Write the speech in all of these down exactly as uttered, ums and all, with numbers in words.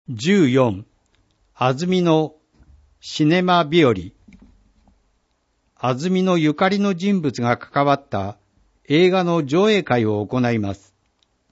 じゅうよん、安曇野シネマ日和。安曇野ゆかりの人物が関わった映画の上映会を行います。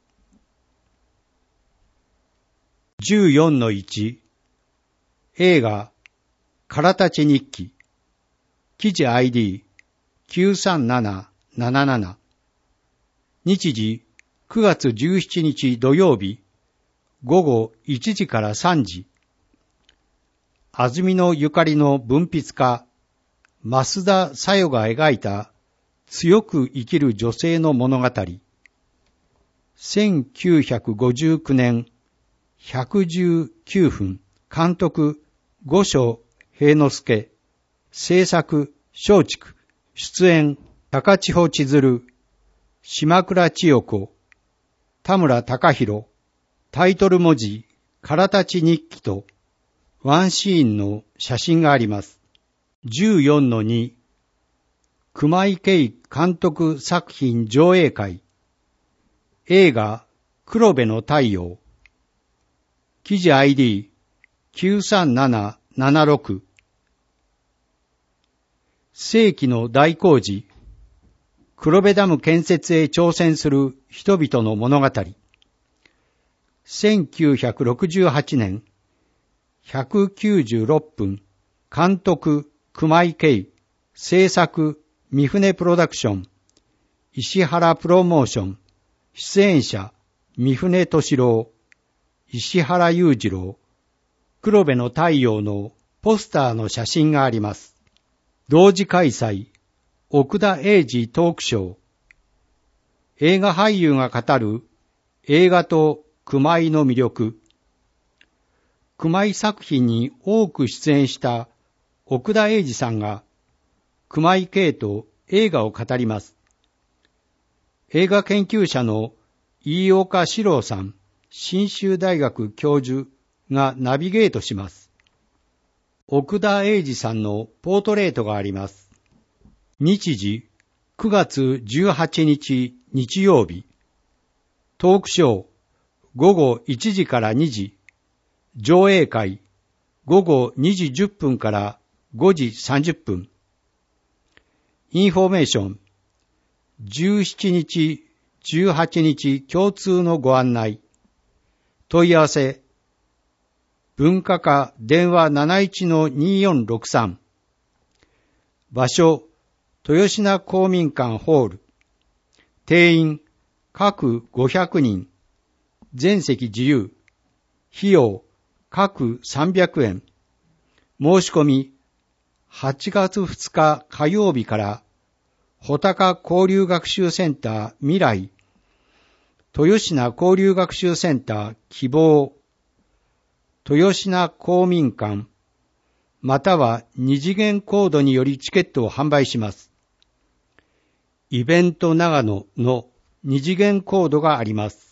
じゅうよんのいち、映画、からたち日記。記事 アイディーきゅうさんなななななな。日時くがつじゅうしちにち土曜日、午後いちじからさんじ。安曇野ゆかりの文筆家、増田小夜が描いた強く生きる女性の物語。せんきゅうひゃくごじゅうきゅうねんひゃくじゅうきゅうふん、監督五所平之助、制作松竹、出演高千穂千鶴、島倉千代子、田村隆弘。タイトル文字、からたち日記とワンシーンの写真があります。じゅうよんのに、熊井圭監督作品上映会。映画、黒部の太陽。記事 アイディーきゅうさんななななろく。世紀の大工事。黒部ダム建設へ挑戦する人々の物語。せんきゅうひゃくろくじゅうはちねん、ひゃくきゅうじゅうろっぷん、監督、熊井圭、制作、三船プロダクション、石原プロモーション、出演者、三船敏郎、石原裕次郎、黒部の太陽のポスターの写真があります。同時開催、奥田英二トークショー。映画俳優が語る映画と熊井の魅力。熊井作品に多く出演した奥田英二さんが熊井圭と映画を語ります。映画研究者の飯岡史郎さん、信州大学教授がナビゲートします。奥田英二さんのポートレートがあります。日時くがつじゅうはちにち日曜日。トークショー午後いちじからにじ。上映会午後にじじゅっぷんからごじさんじゅっぷん。インフォメーションじゅうしちにち、じゅうはちにち共通のご案内。問い合わせ文化課電話 なないちのによんろくさん。場所豊品公民館ホール。定員各ごひゃくにん。全席自由。費用各さんびゃくえん。申し込みはちがつふつか火曜日から穂高交流学習センター未来、豊品交流学習センター希望、豊品公民館、または二次元コードによりチケットを販売します。イベント長野の二次元コードがあります。